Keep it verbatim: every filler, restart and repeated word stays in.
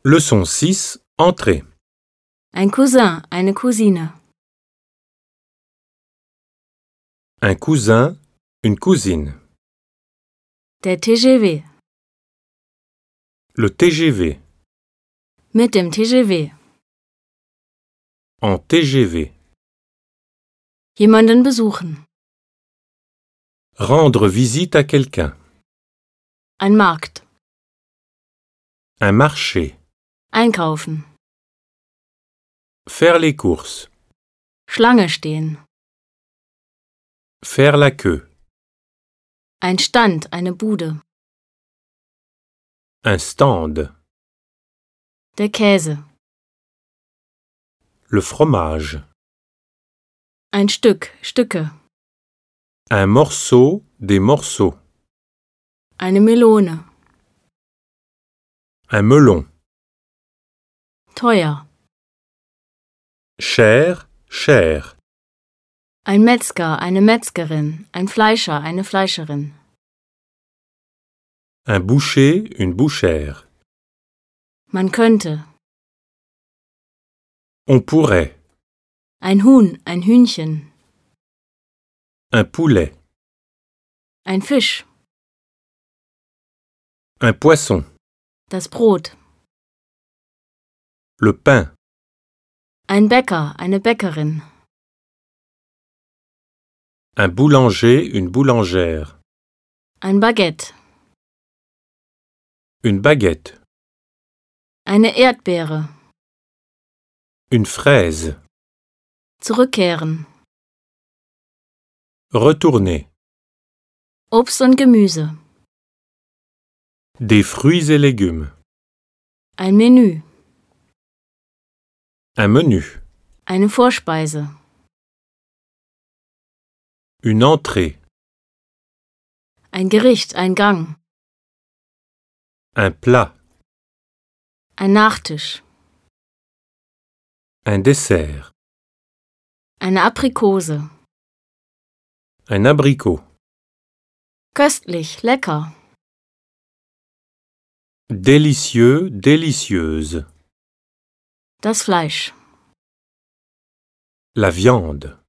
Leçon six. Entrée. Ein Cousin, eine Cousine. Un cousin, une cousine. Der T G V. Le T G V. Mit dem T G V. En T G V. Jemanden besuchen. Rendre visite à quelqu'un. Ein Markt. Un marché. Einkaufen. Faire les courses. Schlange stehen. Faire la queue. Ein Stand, eine Bude. Un stand. Der Käse. Le fromage. Ein Stück, Stücke. Un morceau, des morceaux. Eine Melone. Un melon. Teuer. Cher, cher. Ein Metzger, eine Metzgerin. Ein Fleischer, eine Fleischerin. Un boucher, une bouchère. Man könnte. On pourrait. Ein Huhn, ein Hühnchen. Un poulet. Ein Fisch. Un poisson. Das Brot. Le pain. Ein Bäcker, eine Bäckerin. Un boulanger, une boulangère. Ein Baguette. Une baguette. Eine Erdbeere. Une fraise. Zurückkehren. Retourner. Obst und Gemüse. Des fruits et légumes. Ein Menü. Un menu. Eine Vorspeise. Une entrée. Ein Gericht, ein Gang. Un plat. Ein Nachtisch. Un dessert. Eine Aprikose. Un abricot. Köstlich, lecker. Délicieux, délicieuse. Das Fleisch. La viande.